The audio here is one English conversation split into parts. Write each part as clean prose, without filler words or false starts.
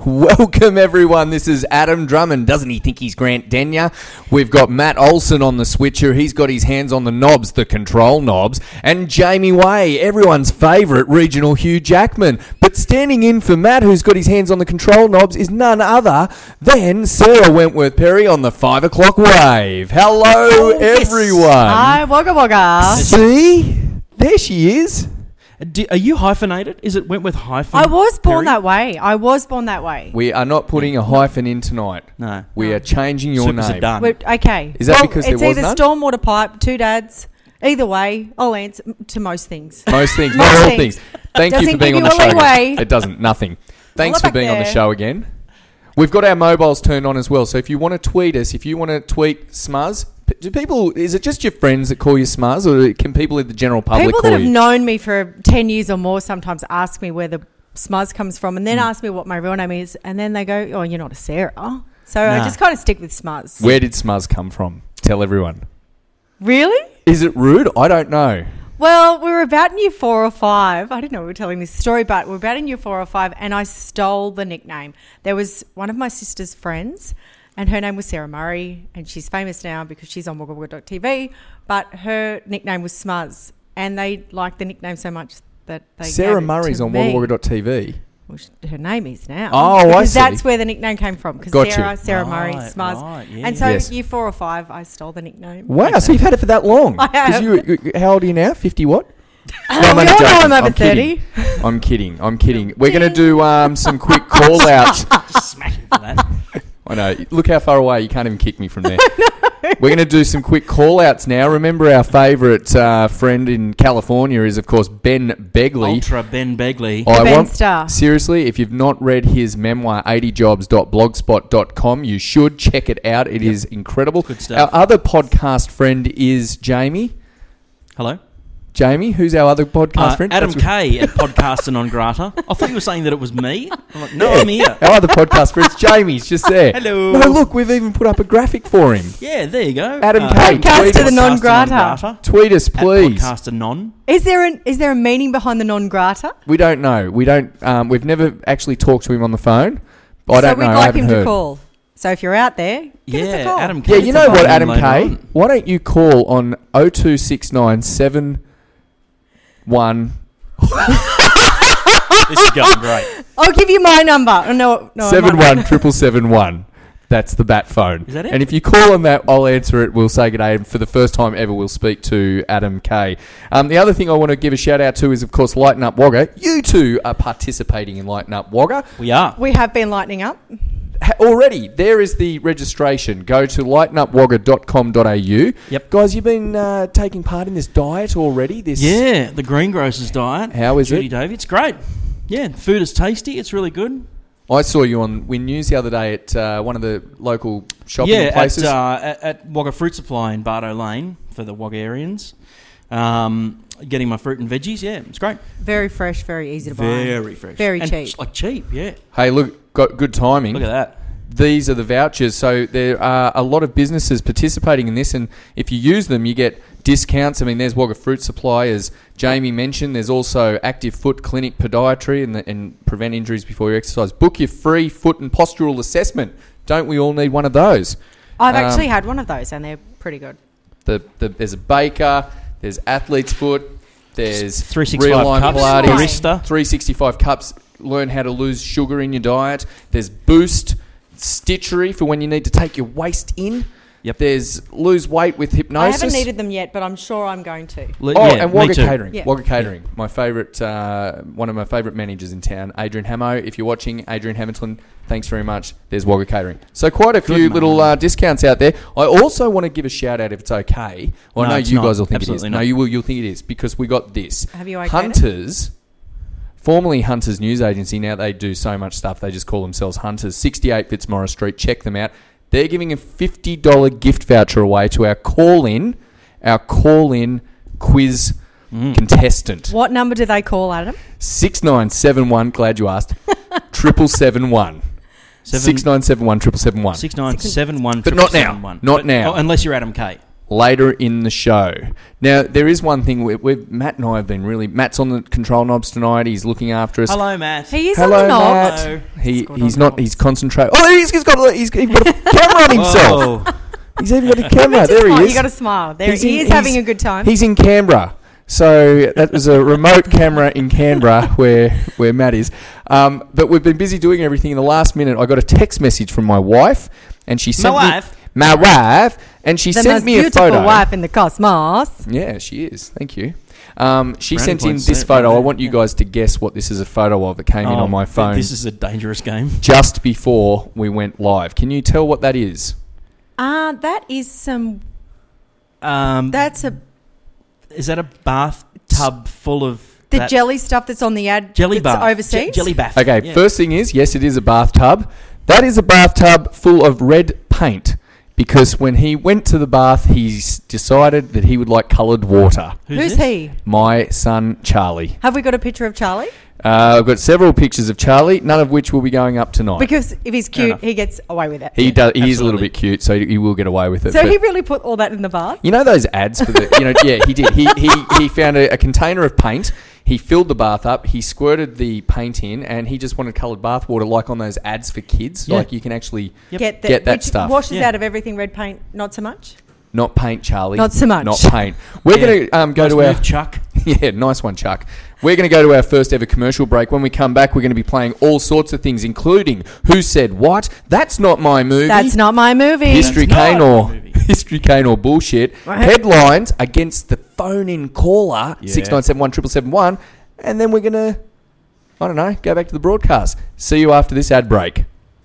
Welcome, everyone. This is Adam Drummond. Doesn't he think he's Grant Denyer? We've got Matt Olsen on the switcher. He's got his hands on the knobs, the control knobs. And Jamie Way, everyone's favourite regional Hugh Jackman. But standing in for Matt, who's got his hands on the control knobs, is none other than Sarah Wentworth-Perry on the 5 o'clock wave. Hello, everyone. Hi, wagga wagga. See? There she is. Are you hyphenated? Is it Wentworth hyphen? I was born that way. We are not putting a hyphen in tonight. No. We are changing your Supers are name. done. Okay. Is that because there was it's either none? stormwater pipe, two dads. Either way, I'll answer to most things. Most things, Most not all things. things. Thank you Doesn't for being give on the you a show again. leeway. It doesn't, nothing. Thanks Well, for being on the there. show again. We've got our mobiles turned on as well, so if you want to tweet us, if you want to tweet Smuzz, is it just your friends that call you Smuzz, or can people in the general public People call that have you? known me for 10 years or more sometimes ask me where the smuzz comes from and then ask me what my real name is, and then they go, oh, you're not a Sarah. So I just kind of stick with Smuzz. Where did Smuzz come from? Tell everyone. Really? Is it rude? I don't know. Well, we were about in year 4 or 5. I didn't know we were telling this story, but we were about in year 4 or 5, and I stole the nickname. There was one of my sister's friends, and her name was Sarah Murray, and she's famous now because she's on wagga-wagga.tv, but her nickname was Smuzz, and they liked the nickname so much that they Sarah gave it Murray's to on me. wagga.tv. Well, her name is now. Oh, I because see. that's where the nickname came from. Because Got you. Sarah Murray, Right, Smuzz. right, yeah. And so Yes. year 4 or 5, I stole the nickname. Wow, so you've had it for that long. I have. 'Cause how old are you now? 50 what? No, We all only know joking. I'm over 30. kidding. I'm kidding. We're going to do some quick call-outs. Just smashing for that. I know. Look how far away. You can't even kick me from there. We're going to do some quick call-outs now. Remember, our favourite friend in California is, of course, Ben Begley. Ultra Ben Begley. Ben Star. Seriously, if you've not read his memoir, 80jobs.blogspot.com, you should check it out. It is incredible. Good stuff. Our other podcast friend is Jamie. Hello. Jamie, who's our other podcast friend? Adam That's- Kay at Podcaster Non Grata. I thought you were saying that it was me. I'm like, no, I'm here. Our other podcast friend, Jamie's just there. Hello. No, look, we've even put up a graphic for him. Yeah, there you go. Adam Kay, Podcaster tweet the us. Non Grata. Tweet us, please. Podcaster Non. Is there a meaning behind the non grata? We don't know. We don't. We've never actually talked to him on the phone. I So don't we'd know. I like haven't him heard. to call. So if you're out there, give us a call. Adam Yeah, Kay. you know what, Adam later Kay? on. Why don't you call on 02697 This is going great. I'll give you my number. Oh, no, 71771. That's the bat phone. Is that it? And if you call on that, I'll answer it. We'll say good day. And for the first time ever, we'll speak to Adam Kay. The other thing I want to give a shout out to is, of course, Lighten Up Wagga. You two are participating in Lighten Up Wagga. We are. We have been lightening up. Already, there is the registration. Go to lightenupwagga.com.au. Yep. Guys, you've been taking part in this diet already? Yeah, the Greengrocers diet. How is Judy it? Davey. It's great. Yeah, the food is tasty. It's really good. I saw you on Win News the other day at one of the local shopping places. at Wagga Fruit Supply in Bardo Lane for the Waggarians. Getting my fruit and veggies. Yeah, it's great. Very fresh, very easy to buy. Very fresh. Very and cheap. Like cheap, yeah. Hey, look, got good timing. Look at that. These are the vouchers. So there are a lot of businesses participating in this, and if you use them, you get discounts. I mean, there's Wagga Fruit Supply, as Jamie mentioned. There's also Active Foot Clinic Podiatry and prevent injuries before you exercise. Book your free foot and postural assessment. Don't we all need one of those? I've actually had one of those, and they're pretty good. There's a Baker, there's Athlete's Foot, there's 365 Real Life Cups, Pilates, Barista. 365 Cups. Learn how to lose sugar in your diet. There's Boost, Stitchery for when you need to take your waist in. Yep. There's Lose Weight with Hypnosis. I haven't needed them yet, but I'm sure I'm going to. And Wagga Catering. Yeah. Wagga Catering. My favourite, one of my favourite managers in town, Adrian Hamo. If you're watching, Adrian Hamilton, thanks very much. There's Wagga Catering. So quite a few little discounts out there. I also want to give a shout out, if it's okay. Well, No, I know it's you not. guys will think Absolutely it is. not. No, you will. You'll think it is because we got this. Have you okayed it? Hunters. Formerly Hunters News Agency. Now they do so much stuff. They just call themselves Hunters. 68 Fitzmaurice Street. Check them out. They're giving a $50 gift voucher away to our call-in quiz contestant. What number do they call, Adam? 6971. Glad you asked. 777 6971 777. 6971. But not now. Not now. Unless you're Adam Kay. later in the show. Now, there is one thing Matt and I have been really... Matt's on the control knobs tonight. He's looking after us. Hello, Matt. He is Hello, on the knobs. Matt. Hello. He's not... He's concentrating. Oh, he's got a camera on himself. Whoa. He's even got a camera. Just There he smile. is. You got to smile. There He's he in- is having a good time. He's in Canberra. So that was a remote camera in Canberra where Matt is. But we've been busy doing everything. In the last minute, I got a text message from my wife, and she sent my wife, and she the sent most me a beautiful photo. wife in the cosmos. Yeah, she is. Thank you. She Brownie sent in points this there, photo. I right? want you guys to guess what this is a photo of that came in on my phone This is a dangerous game. just before we went live. Can you tell what that is? That is some. That's That's Is that a bathtub full of the that jelly stuff that's on the ad. jelly that's bath? overseas. Jelly bath. Okay, Yeah. first thing is, yes, it is a bathtub. That is a bathtub full of red paint because when he went to the bath, he's decided that he would like coloured water. Who's this? he? My son, Charlie. Have we got a picture of Charlie? I've got several pictures of Charlie, none of which will be going up tonight. Because if he's Fair cute, enough. he gets away with it. He does. He is a little absolutely. bit cute, so he will get away with it. So but- he really put all that in the bath? You know those ads for the, yeah, he did. He found a container of paint. He filled the bath up. He squirted the paint in, and he just wanted coloured bath water, like on those ads for kids. Yeah. Like you can actually Yep. get that which stuff. washes Yeah. out of everything red paint, not so much? Not paint, Charlie. Not so much. Not paint. We're Yeah. going to go Nice to our... move, Chuck. Yeah, nice one, Chuck. We're going to go to our first ever commercial break. When we come back, we're going to be playing all sorts of things, including Who Said What? That's Not My Movie. That's not my movie. History That's Cane not or my movie. History Cane or bullshit. Right. Headlines against the phone-in caller, Yeah. 6971 777, and then we're going to, I don't know, go back to the broadcast. See you after this ad break.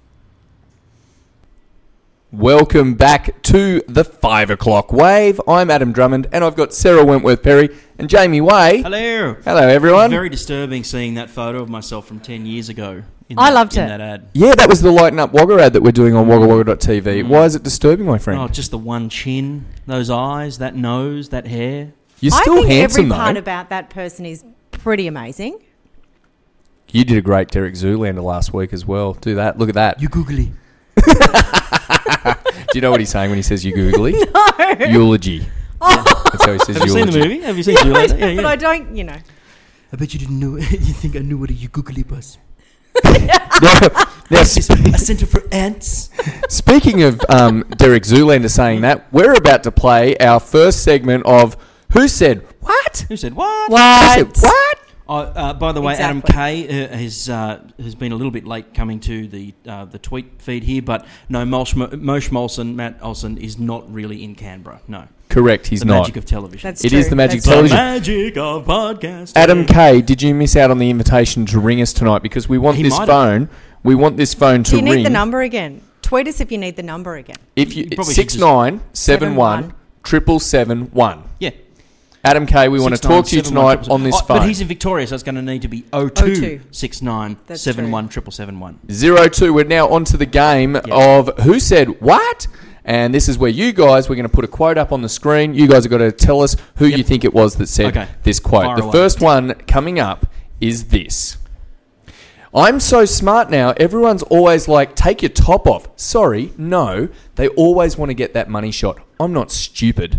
Welcome back to the 5 o'clock wave. I'm Adam Drummond, and I've got Sarah Wentworth Perry and Jamie Way. Hello. Hello, everyone. Very disturbing seeing that photo of myself from 10 years ago. I loved in it. that ad. Yeah, that was the Lighten Up Wagga ad that we're doing on waggawagga.tv. Why is it disturbing, my friend? Oh, just the one chin, those eyes, that nose, that hair. You're I still think handsome, every part though. about that person is pretty amazing. You did a great Derek Zoolander last week as well. Do that. Look at that. You googly. Do you know what he's saying when he says you googly? No. Eulogy. That's how he says Have you seen eulogy. the movie? Have you seen Zoolander? Yeah, But yeah. I don't, you know. I bet you didn't know. You think I knew what a you googly was? Now, A center for ants. speaking of Derek Zoolander saying that, we're about to play our first segment of Who Said What? Who said what? Who What? said what? By the way, Adam Exactly. Kay has been a little bit late coming to the tweet feed here, but no, Moshe Molson, Matt Olsen is not really in Canberra. No, Correct, he's the not. magic of television. That's It true. is the magic That's of the television. magic of podcasting. Adam Kay, did you miss out on the invitation to ring us tonight? Because we want He this might have. phone. We want this phone to Do you ring. need the number again? Tweet us if you need the number again. If you You probably should just- 6971 777. Yeah. Adam Kay, we want to talk to you tonight on this phone. But he's in Victoria, so it's going to need to be 02 69 71 771. 02. We're now on to the game of Who Said What? And this is where you guys, we're going to put a quote up on the screen. You guys have got to tell us who you think it was that said this quote. Fire The away. first one coming up is this. I'm so smart now, everyone's always like, take your top off. Sorry, no. They always want to get that money shot. I'm not stupid.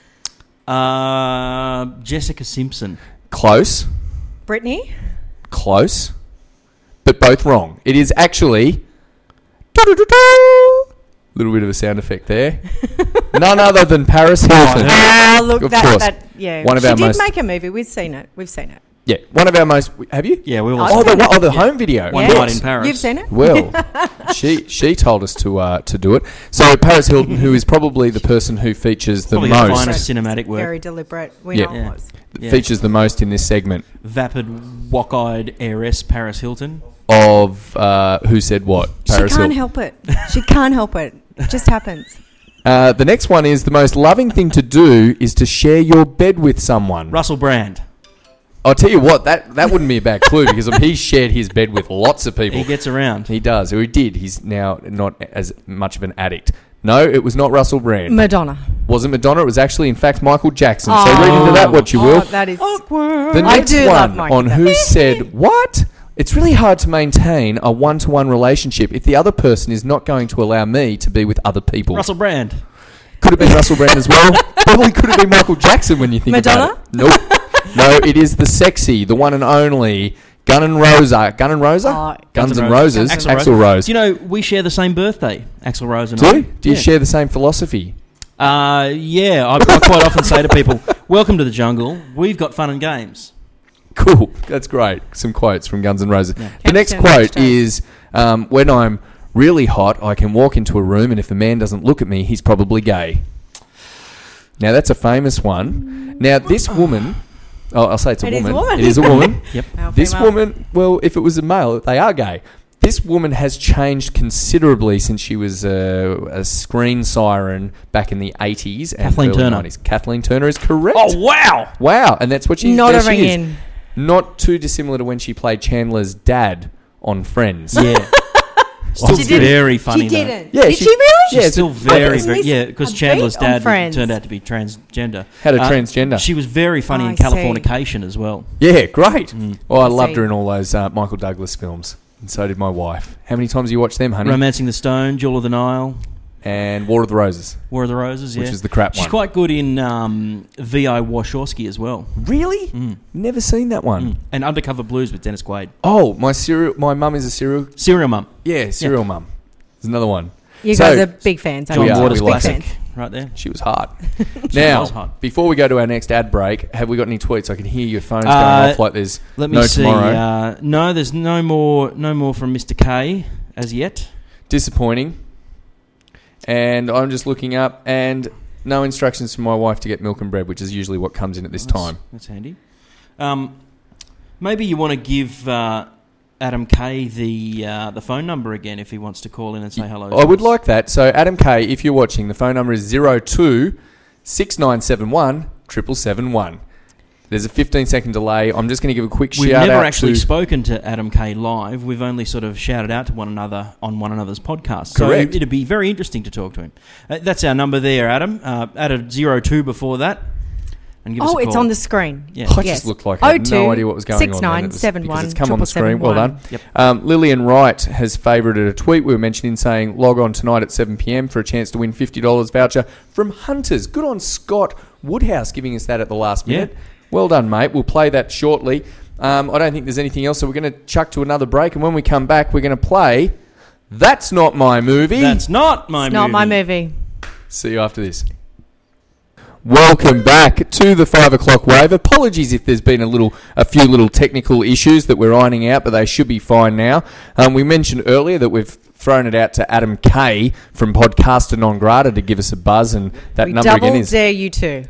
Jessica Simpson. Close. Brittany? Close. But both wrong. It is actually... Little bit of a sound effect there. None other than Paris Hilton. Oh, look, Of that, course. that, yeah. One of she our did most- make a movie. We've seen it. We've seen it. Yeah, one of our most... Have you? Yeah, we all. I've Oh, seen the, it. the home video. One Yeah. night in Paris. You've seen it? Well, she told us to do it. So Paris Hilton, who is probably the person who features the Probably the most, finest cinematic work. Very deliberate. We Yeah. know Yeah. it was. Yeah. features the most in this segment Vapid, wok-eyed heiress Paris Hilton. of Who Said What. She Paris can't Hilton. help it. She can't help it. It just happens. The next one is the most loving thing to do is to share your bed with someone. Russell Brand. I'll tell you what, that wouldn't be a bad clue because he shared his bed with lots of people. He gets around. He does, or he did. He's now not as much of an addict. No, it was not Russell Brand. Madonna. Wasn't Madonna. It was actually, in fact, Michael Jackson. So Oh. read into that what you will. Oh, that is... The I next do love one Michael on Jackson. Who Said What? It's really hard to maintain a one-to-one relationship if the other person is not going to allow me to be with other people. Russell Brand. could have been Russell Brand as well. Probably could have been Michael Jackson when you think Madonna? about it. Nope. No, it is the sexy, the one and only Guns N' Roses. Guns N' Roses. Axl Rose. Do you know we share the same birthday, Axl Rose and Do I? you? Do you share the same philosophy? Yeah, I quite often say to people, "Welcome to the jungle. We've got fun and games." Cool. That's great. Some quotes from Guns N' Roses. Yeah. The next quote is, when I'm really hot, I can walk into a room and if a man doesn't look at me, he's probably gay. Now, that's a famous one. Now, this woman... Oh, I'll say it's a It woman. is a woman. It is a woman. Yep. Male, This female. woman, well, if it was a male, they are gay. This woman has changed considerably since she was a screen siren back in the 80s and Kathleen early Turner. 90s. Kathleen Turner is correct. Oh wow! Wow, and that's what she's Not there a she ring is. in. Not too dissimilar to when she played Chandler's dad on Friends. Yeah, still She didn't. very funny. She though. didn't. Yeah, Did she- she really? Yeah, She's still very, Isn't very this because a Chandler's beat on dad Friends? turned out to be transgender. Had a transgender. She was very funny Oh, in I see. Californication as well. Yeah, great. Oh, I loved see. her in all those Michael Douglas films. And so did my wife. How many times have you watched them, honey? Romancing the Stone, Jewel of the Nile, And War of the Roses, War of the Roses, yeah. which was the crap She's one. quite good in V.I. Warshawski as well. Really? Never seen that one. And Undercover Blues with Dennis Quaid. Oh, my mum is a serial Mum. mum. There's another one. You So- guys are big fans. John We are, Waters we like classic. fans. Right there. She was hot. She Now, was hot. before we go to our next ad break, have we got any tweets? I can hear your phones going off like there's Let me no see. tomorrow. No, there's no more from Mr. K as yet. Disappointing. And I'm just looking up, and no instructions from my wife to get milk and bread, which is usually what comes in at this time. That's handy. Maybe you want to give Adam K the phone number again if he wants to call in and say hello. I would like that. So, Adam K, if you're watching, the phone number is 02 6971 771. There's a 15-second delay. I'm just going to give a quick We've shout out never actually to... spoken to Adam K live. We've only sort of shouted out to one another on one another's podcasts. Correct. So it'd be very interesting to talk to him. That's our number there, Adam. Add a 02 before that. And give us a Oh, call. it's on the screen. Yeah. I just looked like I had no idea what was going on then. It was- 6971 because it's come on the screen. Well done. Yep. Lillian Wright has favoured a tweet we were mentioning saying, log on tonight at 7 p.m. for a chance to win $50 voucher from Hunters. Good on Scott Woodhouse giving us that at the last minute. Yeah. Well done, mate. We'll play that shortly. I don't think there's anything else, so we're going to chuck to another break, and when we come back, we're going to play That's Not My Movie. That's not my It's movie. not my movie. See you after this. Welcome back to the 5 o'clock wave. Apologies if there's been a few little technical issues that we're ironing out, but they should be fine now. We mentioned earlier that we've thrown it out to Adam K from Podcaster Non Grata to give us a buzz, and that We number again double is dare you too.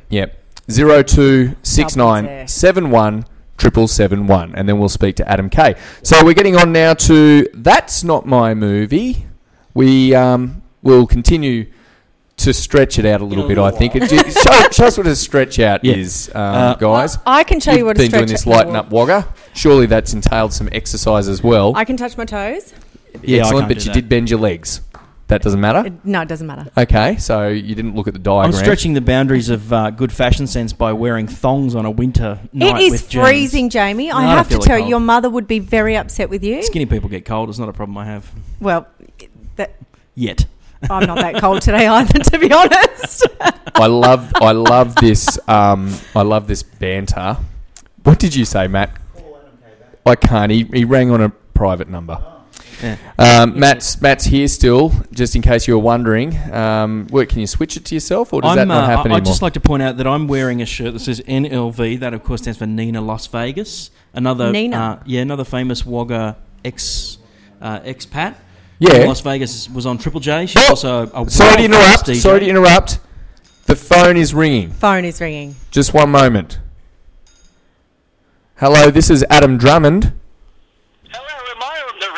026971 771, and then we'll speak to Adam K. So we're getting on now to That's Not My Movie. We will continue to stretch it out a little bit, I think. Show us what a stretch out Yeah. is, guys. I can show you what a You've been stretch doing this lighten up wagga. Surely that's entailed some exercise as well. I can touch my toes. Yeah, I Excellent, can't but do you that. did bend your legs. That doesn't matter? No, it doesn't matter. Okay, so you didn't look at the diagram. I'm stretching the boundaries of good fashion sense by wearing thongs on a winter night It is with jeans. freezing, Jamie. I No, I have to don't feel tell like you, cold. your mother would be very upset with you. Skinny people get cold. It's not a problem I have. Well, that, Yet. I'm not that cold today either, to be honest. I love this. I love this banter. What did you say, Matt? I can't. He rang on a private number. Yeah. Matt's here still, just in case you were wondering. Can you switch it to yourself, or does that not happen I'd anymore? just like to point out that I'm wearing a shirt that says NLV. That, of course, stands for Nina Las Vegas. Another Nina. Another famous Wagga expat. Yeah. In Las Vegas was on Triple J. She's also a Sorry to world-famous interrupt. DJ. Sorry to interrupt. The phone is ringing. Phone is ringing. Just one moment. Hello, this is Adam Drummond. Hello, am I on the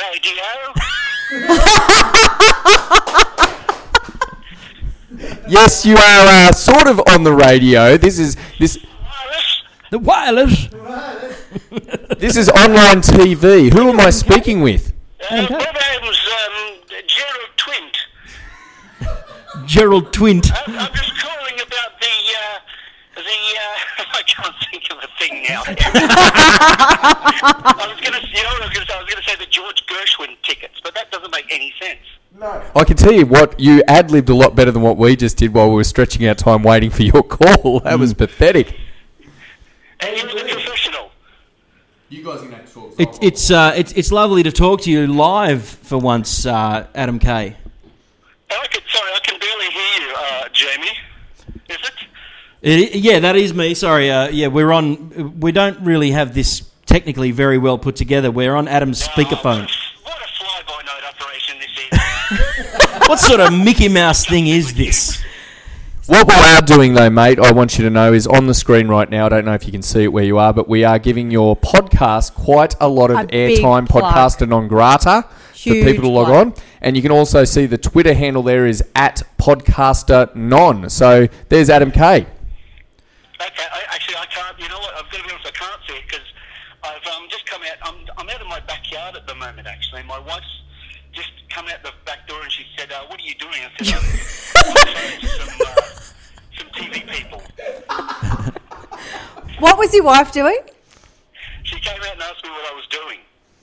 radio? Yes, you are sort of on the radio. This is Wireless? The wireless. this is online TV. Who am I speaking with? My name's Gerald Twint. Gerald Twint. I'm just calling about the I can't think of a thing now. I was going to say the George Gershwin tickets, but that doesn't make any sense. No. I can tell you what, you ad-libbed a lot better than what we just did while we were stretching our time waiting for your call. That was pathetic. And you're the professional. You guys are going to have to talk. It's lovely to talk to you live for once, Adam Kay. I can barely hear you, Jamie. Is it? Yeah, that is me. Sorry. We're on. We don't really have this technically very well put together. We're on Adam's speakerphone. What a fly-by-night operation this is. What sort of Mickey Mouse thing is this? What we are doing, though, mate, I want you to know is on the screen right now. I don't know if you can see it where you are, but we are giving your podcast quite a lot of A big airtime, plug. Podcaster non grata, Huge for people to log plug. on. And you can also see the Twitter handle there is @podcasternon. So there's Adam Kay. Okay, I can't. You know what? I've got to be honest. I can't see it because I've just come out. I'm out of my backyard at the moment. Actually, my wife's just come out the back door and she said, "What are you doing?" I said, "I'm on the phone to some TV people." What was your wife doing? She came out and asked me what I was doing.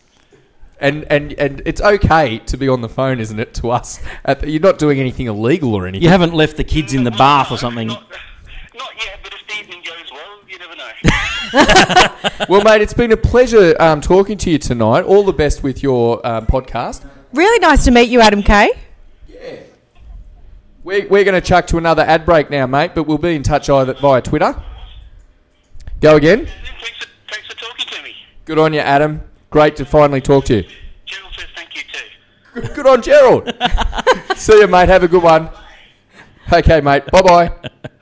And it's okay to be on the phone, isn't it, to us? You're not doing anything illegal or anything. You haven't left the kids in the bath or something. Not yet, but if the evening goes well, you never know. Well, mate, it's been a pleasure talking to you tonight. All the best with your podcast. Really nice to meet you, Adam Kay. We're going to chuck to another ad break now, mate, but we'll be in touch either via Twitter. Go again. Thanks for talking to me. Good on you, Adam. Great to finally talk to you. Gerald says thank you too. Good on Gerald. See you, mate. Have a good one. Okay, mate. Bye-bye.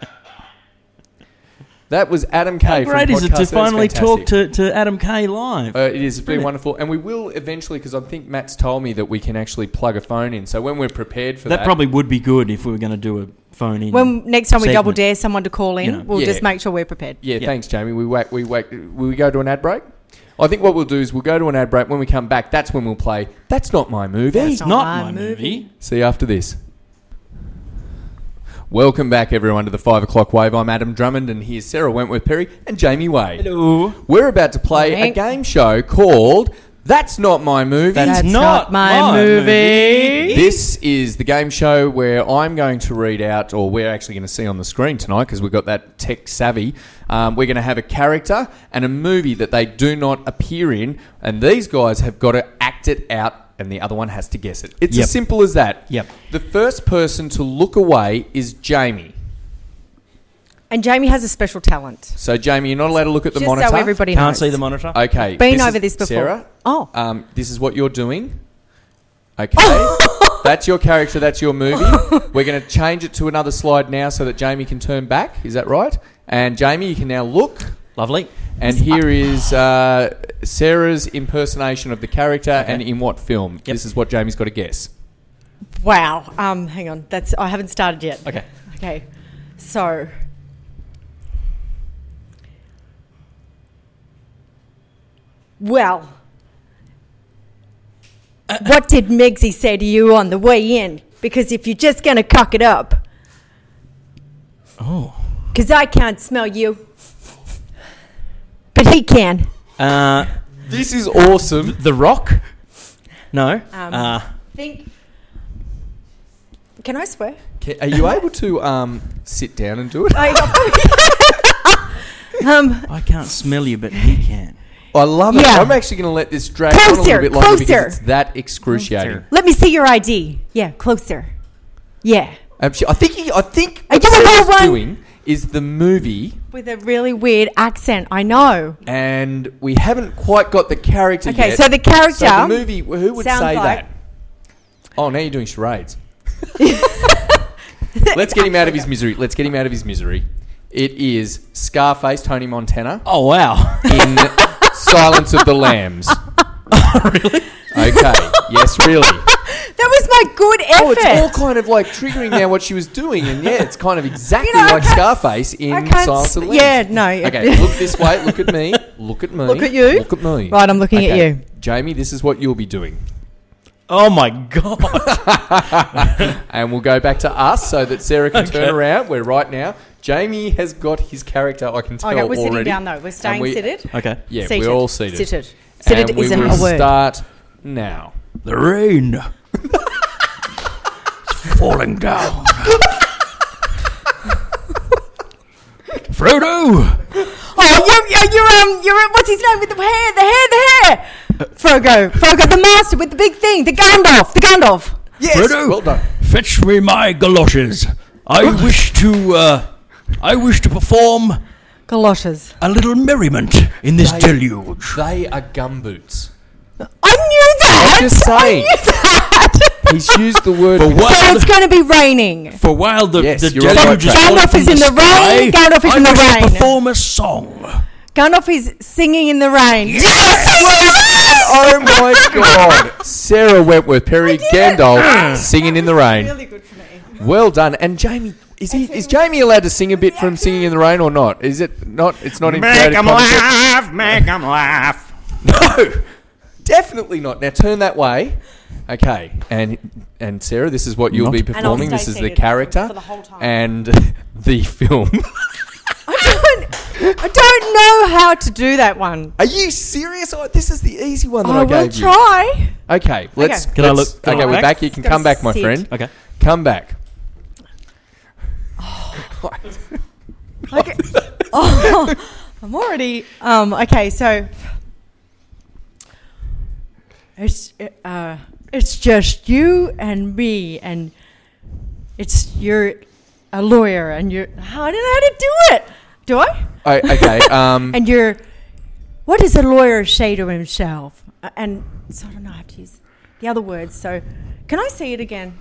That was Adam Kay. How great from is it to Podcast. finally That's talk fantastic. to Adam Kay live? It is been wonderful, and we will eventually, because I think Matt's told me that we can actually plug a phone in. So when we're prepared for that, That probably would be good if we were going to do a phone in. When next time we segment. double dare someone to call in, You know. we'll Yeah. just make sure we're prepared. Yeah, Yeah. thanks, Jamie. Will we go to an ad break? I think what we'll do is we'll go to an ad break. When we come back, that's when we'll play That's Not My Movie. That's It's not my movie. See you after this. Welcome back, everyone, to the 5 o'clock wave. I'm Adam Drummond, and here's Sarah Wentworth-Perry and Jamie Wade. Hello. We're about to play a Morning. game show called That's Not My Movie. That's That's not not my my movie. This is the game show where I'm going to read out, or we're actually going to see on the screen tonight because we've got that tech savvy. We're going to have a character and a movie that they do not appear in, and these guys have got to act it out, and the other one has to guess it. It's Yep. as simple as that. Yep. The first person to look away is Jamie. And Jamie has a special talent. So, Jamie, you're not allowed to look at the Just monitor. so everybody Can't knows. see the monitor. Okay. Been this over is- this before. Sarah, Oh. this is what you're doing. Okay. That's your character. That's your movie. We're going to change it to another slide now so that Jamie can turn back. Is that right? And Jamie, you can now look. Lovely. And here is Sarah's impersonation of the character and in what film. Yep. This is what Jamie's got to guess. Wow. Hang on. I haven't started yet. Okay. Okay. So. Well. What did Megsy say to you on the way in? Because if you're just going to cock it up. Oh. Because I can't smell you. But he can. This is awesome. The Rock? No. Think. Can I swear? Are you able to sit down and do it? I can't smell you, but he can. I love it. Yeah. I'm actually going to let this drag on a Closer, little bit longer closer. because it's that excruciating. Let me see your ID. Yeah, closer. Yeah. I think Are what you a Sarah's real one? doing is the movie, With a really weird accent. I know. and we haven't quite got the character Okay, yet. so the character So the movie, who would sounds say like- that? Oh, now you're doing charades. Let's get him out of his misery. It is Scarface, Tony Montana, Oh, wow. in Silence of the Lambs. Really? Okay. Yes, really. That was my good effort. Oh, it's all kind of like triggering now what she was doing, and yeah, it's kind of exactly You know, I like can't- Scarface in I can't Silence of the s- Lambs. yeah, no. Okay, look this way. Look at me. Look at me. Look at you. Look at me. Right, I'm looking at Okay, you. Jamie, this is what you'll be doing. Oh, my God. And we'll go back to us so that Sarah can turn Okay. around. We're right now. Jamie has got his character, I can tell Okay, we're already. sitting down though. We're staying And we- seated. Okay. Yeah, Seated. we're all seated. Seated And we isn't will a word. start now. The rain. falling down. Frodo! Oh, you're what's his name with the hair? Frodo, the master with the big thing, the Gandalf. Yes, Frodo, well done. fetch me my galoshes. I wish to perform Galoshes. a little merriment in this deluge. They are gumboots. I knew that. I'm just saying. I knew that. He's used the word. So it's going to be raining. For while the Yes, the you're on the deluge right is track. falling Gandalf from is in the sky, rain. Gandalf is in the I wish to rain. perform a song. Gandalf is singing in the rain. Oh my God! Sarah Wentworth, Perry Gandalf, singing in the rain. Really good for me. Well done. And Jamie, is Jamie allowed to sing a bit from Singing in the Rain or not? Is it not? It's not in creative concept. Make 'em laugh. No, definitely not. Now turn that way. Okay, and Sarah, this is what you'll be performing. stay This is the seated character for the whole time. and the film. I don't know how to do that one. Are you serious? Oh, this is the easy one that I I will gave you. try. Okay, let's. Okay. Can I look- can I Okay, look we're back? back. You can Gotta come back, my sit. friend. Okay. Come back. Okay. Oh, I'm already. Okay, so it's just you and me, and you're a lawyer, and I don't know how to do it. Do I? Okay. And what does a lawyer say to himself? And so I don't know. I have to use the other words. So can I see it again?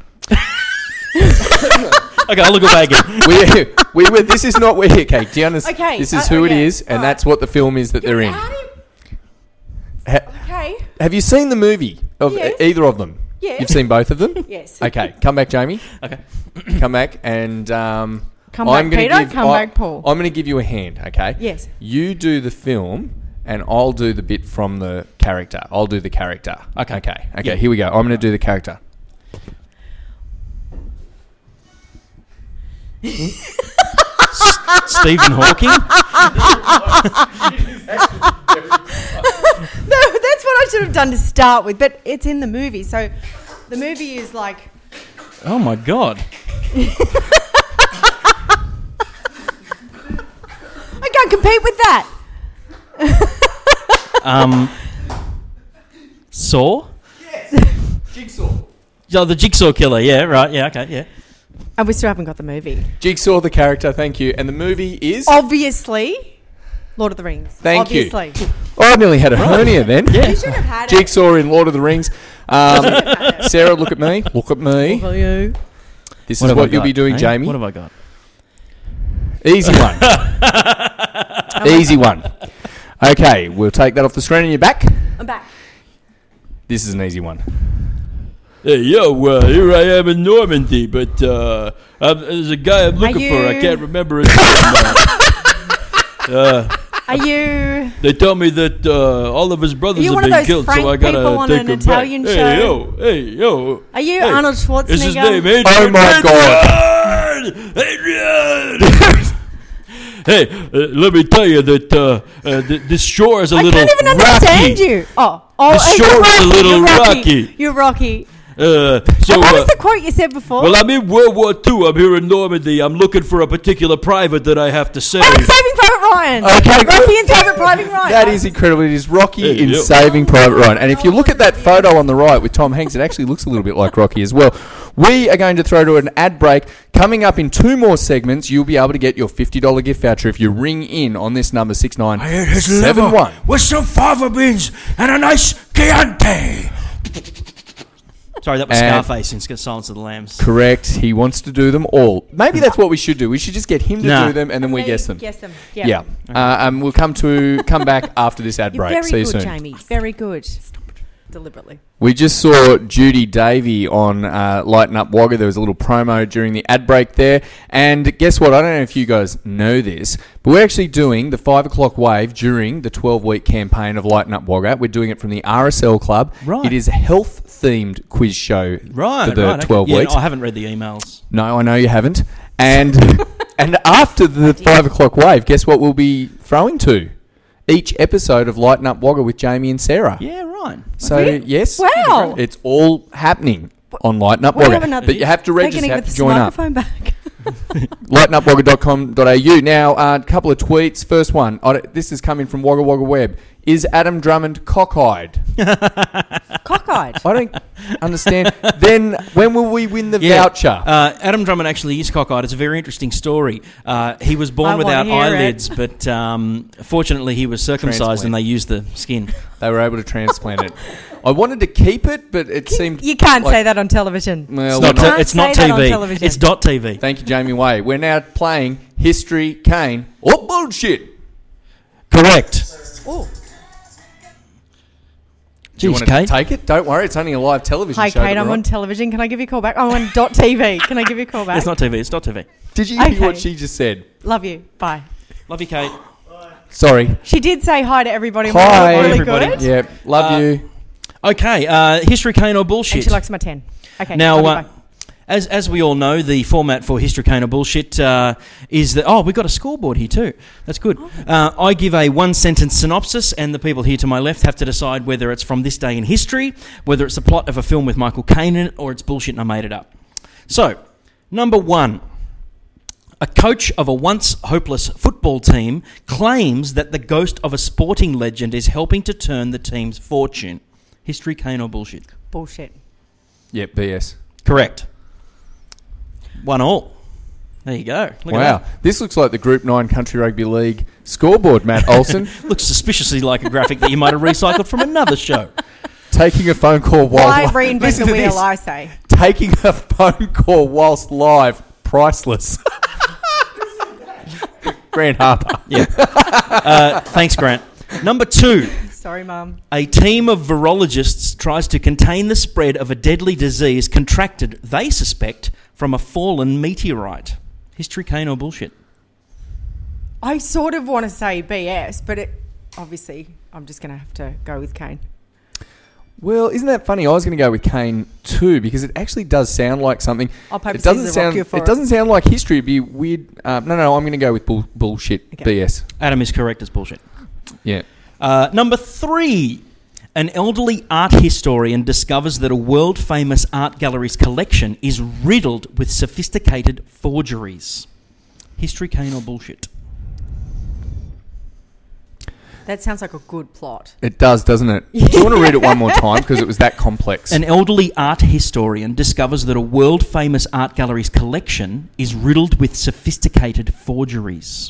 Okay, I'll look at that again. we were. This is not where. Okay, do you understand? Okay, This is who it okay, is, and alright. that's what the film is that they're in. How do you- Ha- Okay. have you seen the movie of Yes. either of them? Yes. You've seen both of them. Yes. Okay, come back, Jamie. Okay. Come back, and Come I'm back, gonna Peter. Come back, Paul. I'm going to give you a hand. Okay. Yes. You do the film, and I'll do the bit from the character. I'll do the character. Okay. Okay. Yeah. Here we go. I'm going to do the character. Stephen Hawking? No, that's what I should have done to start with, but it's in the movie. So the movie is like, Oh my God. I can't compete with that. Saw? Jigsaw. Oh, the Jigsaw Killer. Yeah, right. Yeah, okay, yeah. And we still haven't got the movie. Jigsaw, the character. Thank you. And the movie is. Obviously, Lord of the Rings. Thank you. Obviously. Oh, I nearly had a hernia then. Yeah. You should have had Jigsaw in Lord of the Rings. Sarah, look at me. Look at me. it. This is what you'll be doing, Jamie. What have I got? Easy one. Easy one. Okay, we'll take that off the screen and you're back. I'm back. This is an easy one. Hey, yo, here I am in Normandy, but there's a guy I'm looking for. I you- can't remember his name. Are you? They tell me that all of his brothers you have one of been those killed, so Frank I gotta people on take an him Italian back. show? Hey, yo. Are you Hey, Arnold Schwarzenegger? Is his name Adrian? Oh my God. Adrian! Hey, let me tell you that this shore is a I little can't even understand rocky. you. Oh, The shore is a little you're rocky. You're rocky. So, And what was the quote you said before? well, I'm in World War II. I'm here in Normandy. I'm looking for a particular private that I have to save. Oh, it's Saving Private Ryan. Okay, Rocky and Saving Private Ryan. That is incredible. It is Rocky Hey, in yep. Saving Private Ryan. And if you look at that photo on the right with Tom Hanks, it actually looks a little bit like Rocky as well. We are going to throw to an ad break. Coming up in 2 more segments, you'll be able to get your $50 gift voucher if you ring in on this number 6971. with some fava beans and a nice Chianti. Sorry, that was And- Scarface in Silence of the Lambs. Correct. He wants to do them all. Maybe that's what we should do. We should just get him to Nah. do them and then we guess them. Guess them. Yeah. We'll come back after this ad You're break. very See you good, soon. Jamie. Very good. Deliberately. We just saw Judy Davey on Lighten Up Wagga. There was a little promo during the ad break there. And guess what? I don't know if you guys know this, but we're actually doing the 5 o'clock wave during the 12-week campaign of Lighten Up Wagga. We're doing it from the RSL Club. Right. It is a health-themed quiz show Right, for the right. 12 okay. weeks. Yeah, I haven't read the emails. No, I know you haven't. And and after the 5 o'clock wave, guess what we'll be throwing to? Each episode of Lighten Up Wagga with Jamie and Sarah. Yeah, right. So, yes. Wow. It's all happening. on Lighten Up We have Wagga. another. But you have to They're register, gonna you have give to us the join up. microphone back. lightenupwagga.com.au. Now, a couple of tweets. First one, this is coming from Wagga Wagga Web. Is Adam Drummond cockeyed? Cockeyed. I don't understand. Then, when will we win the voucher? Adam Drummond actually is cockeyed. It's a very interesting story. He was born I without wanna hear it. eyelids, but fortunately he was circumcised Transplant. and they used the skin. They were able to transplant it. I wanted to keep it, but it seemed... You can't like- say that on television. Well, It's we're not, not. it's not say that on TV. television. It's .tv. Thank you, Jamie Way. We're now playing History Kane. Oh, bullshit. Correct. Oh. Do you Jeez, want to Kate. take it? Don't worry, it's only a live television Hi, show. Kate. that I'm we're on television. Can I give you a call back? I'm on .tv. Can I give you a call back? It's not TV. It's .tv. Did you hear Okay. what she just said? Love you. Bye. Love you, Kate. Sorry. She did say hi to everybody. Hi, really everybody. Good. Yeah, love you. Okay, History Kane or bullshit? And she likes my 10. Okay. Now, love you, bye. as we all know, the format for History Kane or Bullshit is that... Oh, we've got a scoreboard here too. That's good. I give a one-sentence synopsis, and the people here to my left have to decide whether it's from this day in history, whether it's the plot of a film with Michael Caine in it, or it's bullshit and I made it up. So, number 1. A coach of a once hopeless football team claims that the ghost of a sporting legend is helping to turn the team's fortune. History Kane or bullshit? Bullshit. Yep, BS. Correct. 1-1. There you go. Look Wow. at This looks like the Group 9 Country Rugby League scoreboard, Matt Olsen. that. Looks suspiciously like a graphic that you might have recycled from another show. Taking a phone call while... Why reinvent Listen the to wheel, this. I say. Taking a phone call whilst live. Priceless. Grant Harper. Yeah. Thanks, Grant. Number 2. Sorry, Mum. A team of virologists tries to contain the spread of a deadly disease contracted, they suspect, from a fallen meteorite. History Kane or bullshit? I sort of want to say BS, but it obviously I'm just going to have to go with Kane. Well, isn't that funny? I was going to go with Kane too because it actually does sound like something. I'll paper, It doesn't scissors, rock sound. you for It doesn't sound like history. It'd be weird. No, I'm going to go with bullshit. Okay. BS. Adam is correct as bullshit. Yeah. Number 3. An elderly art historian discovers that a world-famous art gallery's collection is riddled with sophisticated forgeries. History Kane or bullshit? That sounds like a good plot. It does, doesn't it? Do you want to read it one more time because it was that complex? An elderly art historian discovers that a world-famous art gallery's collection is riddled with sophisticated forgeries.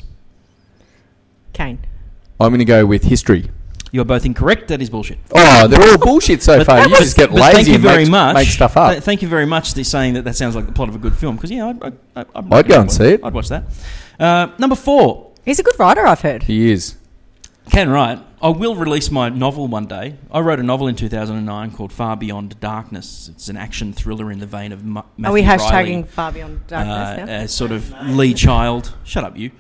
Kane. I'm going to go with history. You're both incorrect. That is bullshit. Oh, they're all bullshit so far. You just get But lazy thank you and very make, much. make stuff up. Thank you very much for saying that sounds like the plot of a good film. Because, yeah, I'd go and see it. I'd watch that. Number 4. He's a good writer, I've heard. He is. Ken Wright. I will release my novel one day. I wrote a novel in 2009 called Far Beyond Darkness. It's an action thriller in the vein of Matthew Are we Riley, hashtagging Far Beyond Darkness now? as sort of Lee Child. Shut up, you.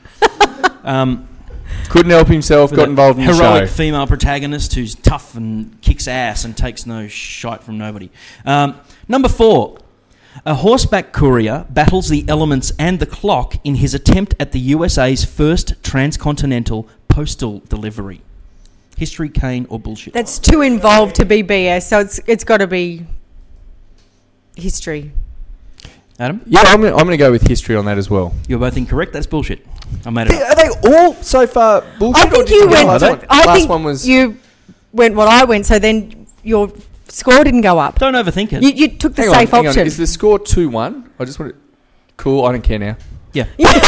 Couldn't help himself. With Got a involved in the heroic show. female protagonist who's tough and kicks ass and takes no shite from nobody. Number 4. A horseback courier battles the elements and the clock in his attempt at the USA's first transcontinental postal delivery. History, Kane, or bullshit? That's too involved to be BS, so it's got to be history. Adam? Yeah, I'm going to go with history on that as well. You're both incorrect. That's bullshit. I made it up. Are they all so far bullshit? I think or did you go went. last one? I Last think one was you went what I went. So then your score didn't go up. Don't overthink it. You took the Hang safe on. option. Is the score 2-1? I just want to. Cool. I don't care now. Yeah.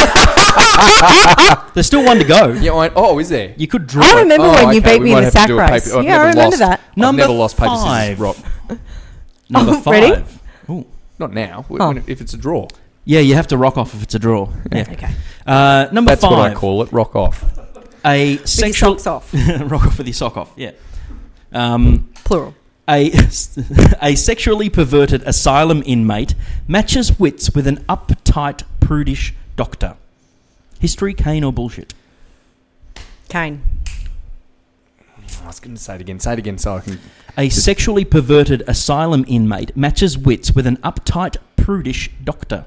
There's still one to go. Yeah. Is there? You could draw I it. remember when you okay, beat we me in might the have to sack do a race. paper- I've Yeah, I never remember lost. that. I've Number never lost paper, scissors, 5. rock. Number Oh, 5. ready? Ooh. Not now. Oh. If it's a draw. Yeah, you have to rock off if it's a draw. Yeah. Okay. Number That's 5. what I call it. Rock off. A With your sexual socks off. rock off with your sock off. Yeah. Plural. A sexually perverted asylum inmate matches wits with an uptight, prudish doctor. History, Kane, or bullshit? Kane. I was going to say it again. Say it again so I can. A sexually perverted asylum inmate matches wits with an uptight, prudish doctor.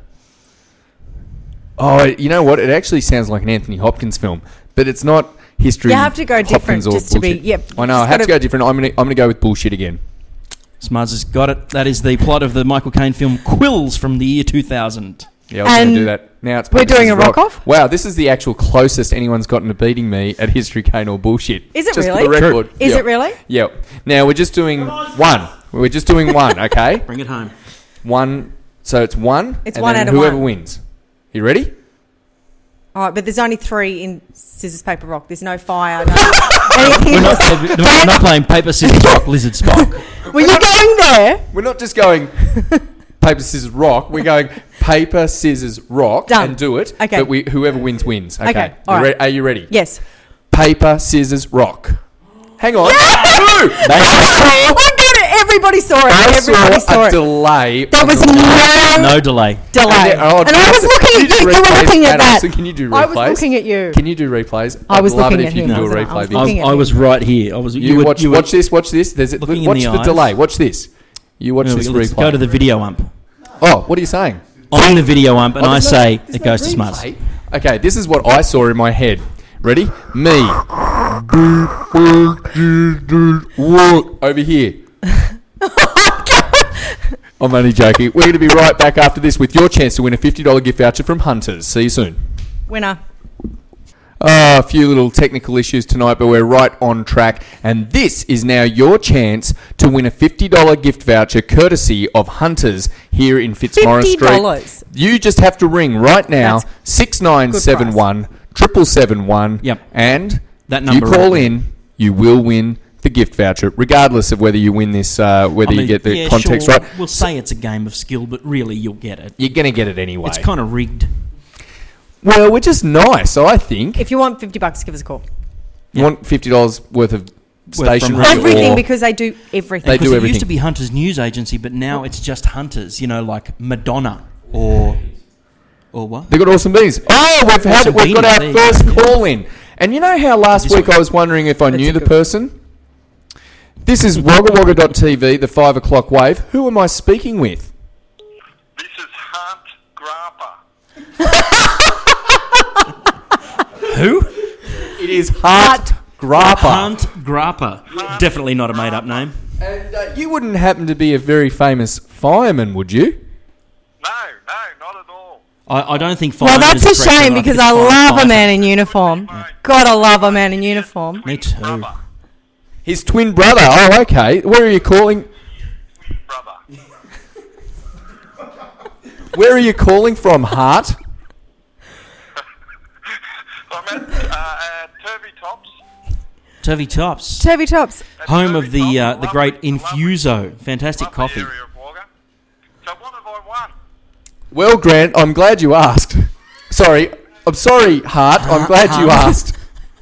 Oh, you know what? It actually sounds like an Anthony Hopkins film, but it's not history. You have to go different Hopkins or just to be- bullshit. yep, I know. just I have to gotta- go different. I'm going to go with bullshit again. Smudge has got it. That is the plot of the Michael Caine film Quills from the year 2000. Yeah, I was going And to do that. Now it's we're paper, doing scissors, a rock-off? Wow, this is the actual closest anyone's gotten to beating me at History Cane or Bullshit. Is it Just really? For the record. Is Yep. it really? Yep. Now we're just doing one. We're just doing one, okay? Bring it home. One. So it's one. It's and one then out of whoever one. wins. You ready? All right, but there's only 3 in scissors, paper, rock. There's no fire, no anything We're else. not playing paper, scissors, rock, lizard, Spock. Were you going there? We're not just going paper, scissors, rock. We're going paper, scissors, rock Done. and do it. Okay. But whoever wins, wins. Okay. Okay, all right. Are you ready? Yes. Paper, scissors, rock. Hang on. Woo! I got it. Everybody saw it. I Everybody saw saw a it. delay. There on was the- No delay. delay. Oh, And I was looking can at you. do You were replays, looking at Adam? that. So can you do replays? I was looking at you. Can you do replays? I was I'd love looking it at if you him. can do a I was replay. Vince. looking at I was right here. I was. You were- watch were- watch this. Watch this. There's looking in watch the the eyes. delay. Watch this. You watch No, this let's replay. go to the video ump. Oh, what are you saying? I'm the video ump, and Oh, I there's no- say there's it no goes to Smudge. replay. Okay, this is what I saw in my head. Ready? Me. Over here. I'm only joking. We're going to be right back after this with your chance to win a $50 gift voucher from Hunters. See you soon. Winner. A few little technical issues tonight, but we're right on track. And this is now your chance to win a $50 gift voucher courtesy of Hunters here in Fitzmaurice Street. $50. You just have to ring right now, That's 6971 771. Yep. And That if number you call right in, you will win the gift voucher, regardless of whether you win this, whether you get the yeah, context sure, right. We'll say it's a game of skill, but really you'll get it. You're going to get it anyway. It's kind of rigged. Well, we're just nice, I think. If you want $50, give us a call. You want $50 worth of stationery Hunters. Everything, or... because they do everything. They Because do it everything. used to be Hunters News Agency, but now it's just Hunters. You know, like Madonna or what? They've got awesome beanies. Oh, we've got Awesome our beanies, there you first go, yeah. call in. And you know how last This week one. I was wondering if I That's knew a the good person? This is WaggaWagga.tv, the 5 o'clock wave. Who am I speaking with? This is Hunt Grappa. Who? It is Hart Grappa. Hunt Grappa. Definitely not a made-up name. And you wouldn't happen to be a very famous fireman, would you? No, not at all. I don't think. Well, fireman that's is a correct, shame but I because think I it's love a firefighter. man in uniform. Gotta love a man in uniform. Me too. Brother. His twin brother. Oh, okay. Where are you calling? Brother. Where are you calling from, Hart? I'm at Turvey Tops. Turvey Tops, Turvy Tops. At home Turvey of the Tops, the great lovely- Infuso, fantastic lovely coffee. area of Wagga. So what have I won? Well, Grant, I'm glad you asked. I'm sorry, Hart. I'm glad you asked.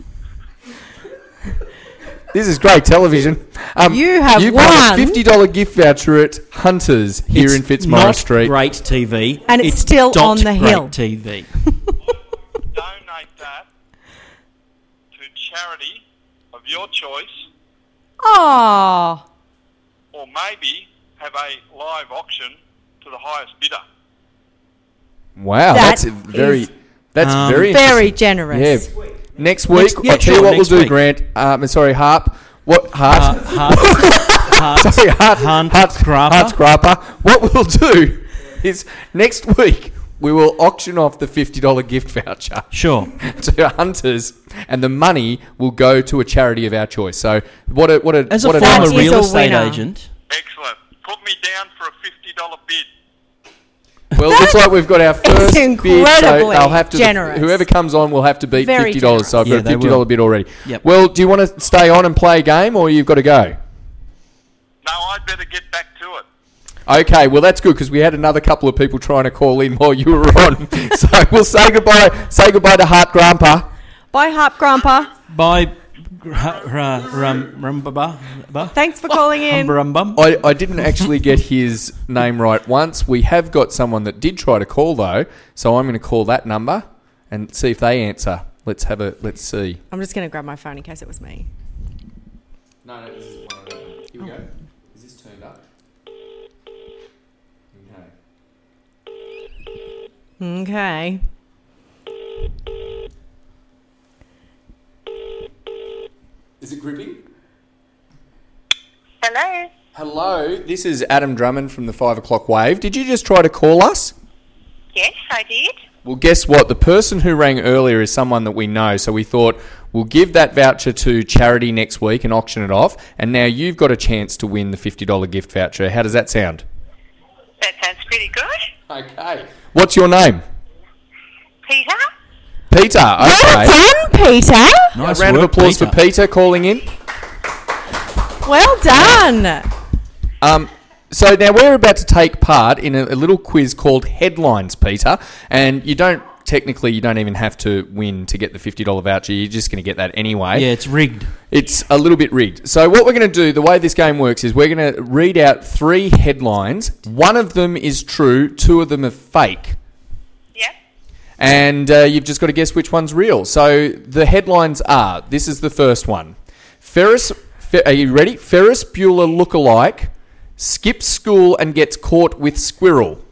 This is great television. You have you've won. a $50 gift voucher at Hunters here It's in Fitzmaurice not Street. great TV, And it's still dot on the great hill. TV. Donate that to charity of your choice, Oh, or maybe have a live auction to the highest bidder. Wow, That that's very, is very very interesting. generous. Yeah. Next week, yeah, I'll tell you sure, what we'll next do, week. Grant. Sorry, Harp. What Hart? Hunt Sorry, Hart. Grappa. Hart Grappa. What we'll do is next week we will auction off the $50 gift voucher Sure. to Hunters, and the money will go to a charity of our choice. So what a As what a a That former is real a estate winner. agent, Excellent. Put me down for a $50 bid. Well, it looks like we've got our first bid, so incredibly I'll have to. generous. Whoever comes on will have to beat Very $50. So I've generous. got Yeah, a they $50 will. bid already. Yep. Well, do you want to stay on and play a game, or you've got to go? No, I'd better get back to it. Okay, well that's good because we had another couple of people trying to call in while you were on. So we'll say goodbye. Say goodbye to Hart Grandpa. Bye, Harp Grandpa. by Thanks for calling in. I didn't actually get his name right once. We have got someone that did try to call though, so I'm going to call that number and see if they answer. Let's see. I'm just going to grab my phone in case it was me. No, this is one of them. Here we go. Is this turned up? Okay. Okay. Is it gripping? Hello. Hello, this is Adam Drummond from the 5 o'clock wave. Did you just try to call us? Yes, I did. Well, guess what? The person who rang earlier is someone that we know, so we thought we'll give that voucher to charity next week and auction it off, and now you've got a chance to win the $50 gift voucher. How does that sound? That sounds pretty good. Okay. What's your name? Peter? Peter. Okay. Well done, Peter. Nice A round of work, applause Peter. for Peter calling in. Well done. So now we're about to take part in a little quiz called Headlines, Peter, and you don't even have to win to get the $50 voucher. You're just going to get that anyway. Yeah, it's rigged. It's a little bit rigged. So what we're going to do, the way this game works, is we're going to read out 3 headlines. One of them is true, 2 of them are fake. Yep. And you've just got to guess which one's real. So the headlines are, this is the first one. Are you ready? Ferris Bueller lookalike skips school and gets caught with squirrel.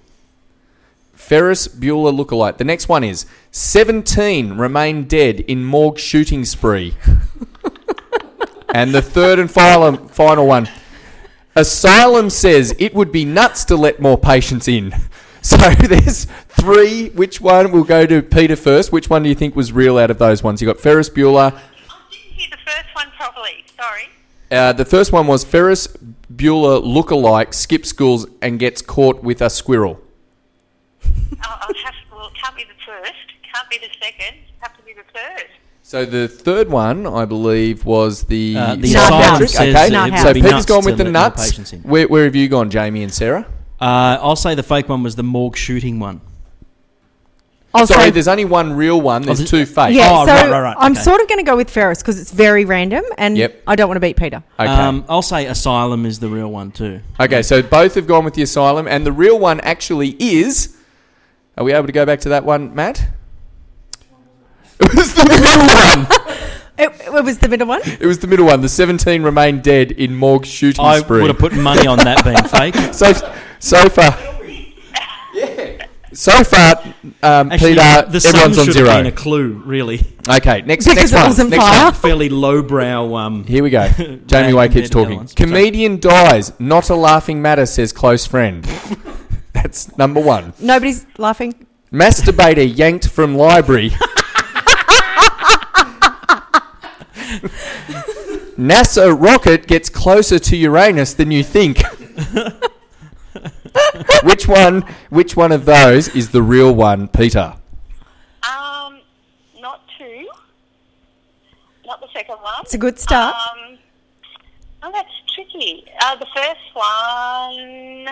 Ferris Bueller lookalike. The next one is 17 remain dead in morgue shooting spree. And the third and final one. Asylum says it would be nuts to let more patients in. So there's 3. Which one? We'll go to Peter first. Which one do you think was real out of those ones? You got Ferris Bueller. I didn't hear the first one properly. Sorry. The first one was Ferris Bueller lookalike skips schools and gets caught with a squirrel. Well, it can't be the first. Can't be the second. Have to be the third. So the third one, I believe, was the The St. asylum Patrick. says Okay, Nut house. so it'd be Peter's nuts gone to with the let more nuts. patients in. Where have you gone, Jamie and Sarah? I'll say the fake one was the morgue shooting one. Sorry, there's only one real one. There's 2 fake. Yeah, Oh, so right, I'm okay. sort of going to go with Ferris because it's very random and Yep. I don't want to beat Peter. Okay. I'll say Asylum is the real one too. Okay, so both have gone with the asylum, and the real one actually is... Are we able to go back to that one, Matt? It was the middle one. It was the middle one? It was the middle one. The 17 remain dead in morgue shooting I spree. would have put money on that being fake. So far... Yeah. So far, Actually, Peter, the sun everyone's on should 0. have been a clue, really. Okay, next Because it one. wasn't Next fire. one. Fairly lowbrow. Here we go. Jamie Bad Way keeps compared to the other talking. ones. Comedian dies. Not a laughing matter, says close friend. That's number 1. Nobody's laughing. Masturbator yanked from library. NASA rocket gets closer to Uranus than you think. Which one of those is the real one, Peter? Not 2. Not the second one. It's a good start. That's tricky. The first one.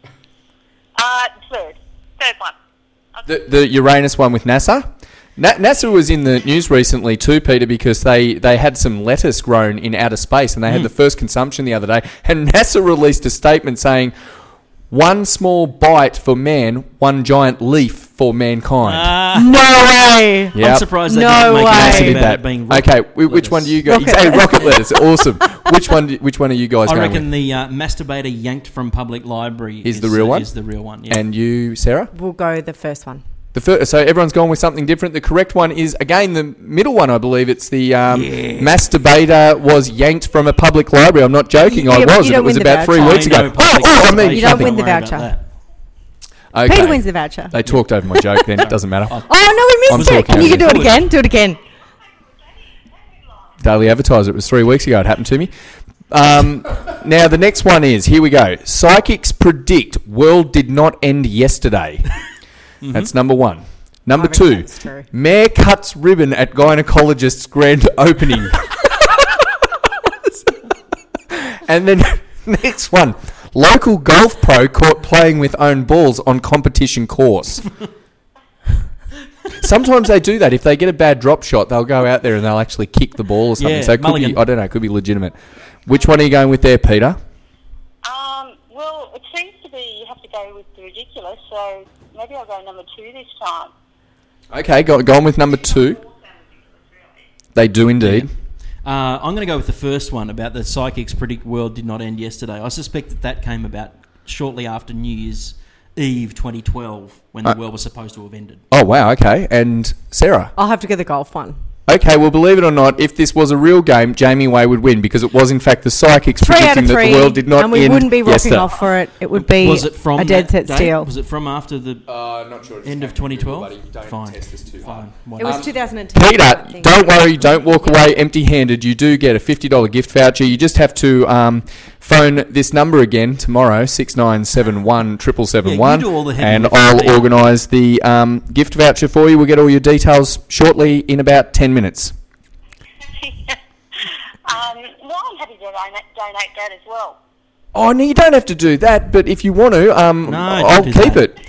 Third one. The Uranus one with NASA? NASA was in the news recently too, Peter, because they had some lettuce grown in outer space and they had the first consumption the other day. And NASA released a statement saying, 1 small bite for man, 1 giant leaf for mankind. No way. Yep. I'm surprised they No didn't make way. an NASA issue did about that. it being Okay, rocket which one do you go? Rocket Exactly, rocket lettuce. Awesome. Which one are you guys I going reckon with? the masturbator yanked from public library Is the real one? Is the real one, yeah. And you, Sarah? We'll go the first one. So everyone's gone with something different. The correct one is, again, the middle one, I believe. It's the masturbator was yanked from a public library. I'm not joking. I Yeah, but was. you It don't was win the about 3 voucher. weeks I know ago. public I masturbation, mean, You don't win don't the worry about voucher. that. okay. Peter wins the voucher. They talked over my joke then. It doesn't matter. Oh, no, we missed I'm it. talking Can you over do it you. again? Do it again. Daily Advertiser. It was 3 weeks ago. It happened to me. Now, the next one is, here we go. Psychics predict world did not end yesterday. That's number 1. Number I reckon 2, that's true. mayor cuts ribbon at gynecologist's grand opening. And then next one, local golf pro caught playing with own balls on competition course. Sometimes they do that. If they get a bad drop shot, they'll go out there and they'll actually kick the ball or something. Yeah, So it could be, mulligan. I don't know, it could be legitimate. Which one are you going with there, Peter? Well, it seems to be you have to go with the ridiculous, so maybe I'll go number 2 this time. Okay, go on with number 2. They do indeed. I'm going to go with the first one about the psychics predict world did not end yesterday. I suspect that came about shortly after New Year's Eve 2012 when the world was supposed to have ended. Oh, wow, okay. And Sarah? I'll have to go the golf one. Okay, well, believe it or not, if this was a real game, Jamie Way would win because it was, in fact, the psychics 3 out predicting of 3, that the world did not and we end wouldn't be rocking yesterday. off for it. It would be Was it from a dead that set date? steal. Was it from after the Not sure. end of 2012? Don't Fine. test us too hard. Fine. It was 2010. I Peter, think. don't worry, don't walk away empty-handed. You do get a $50 gift voucher. You just have to phone this number again tomorrow, 6971 Yeah, you do all the heavy and lifting, I'll Peter. organise the gift voucher for you. We'll get all your details shortly in about 10 minutes. Well, I'm happy to donate that as well. Oh, no, you don't have to do that, but if you want to, I'll do keep that.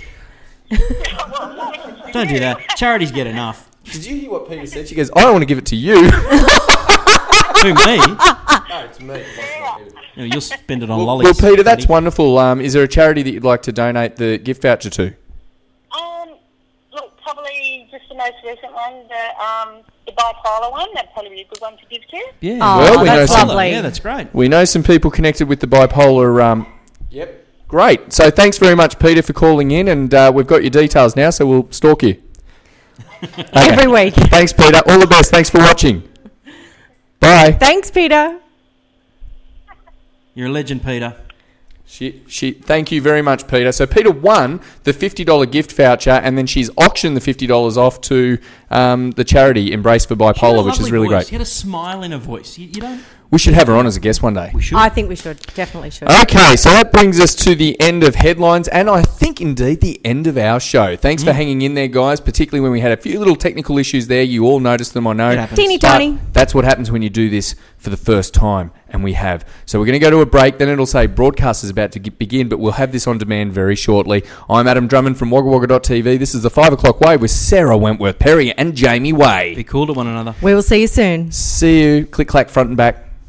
it. Don't do that. Charities get enough. Did you hear what Peter said? She goes, I don't want to give it to you. Who, me? No, it's me. You know, you'll spend it on Well, lollies. Peter, that's buddy. wonderful. Is there a charity that you'd like to donate the gift voucher to? Look, probably just the most recent one, the bipolar one. That'd probably be a good one to give to. Yeah. Oh, Well, we know that's some- lovely. Yeah, that's great. We know some people connected with the bipolar. Yep. Great. So thanks very much, Peter, for calling in, and we've got your details now, so we'll stalk you. Okay. Every week. Thanks, Peter. All the best. Thanks for watching. Bye. Thanks, Peter. You're a legend, Peter. Thank you very much, Peter. So Peter won the $50 gift voucher, and then she's auctioned the $50 off to the charity Embrace for She had a Bipolar, which is lovely really voice. great. She had a smile in her voice. You don't... We should have her on as a guest one day. We should. I think we should. Definitely should. Okay, so that brings us to the end of headlines, and I think indeed the end of our show. Thanks for hanging in there, guys, particularly when we had a few little technical issues there. You all noticed them, I know. It happens. Teeny But tiny. that's what happens when you do this for the first time, and we have. So we're going to go to a break, then it'll say broadcast is about to begin, but we'll have this on demand very shortly. I'm Adam Drummond from WaggaWagga.tv. This is the 5 o'clock Wave with Sarah Wentworth Perry and Jamie Way. Be cool to one another. We will see you soon. See you. Click, clack, front and back.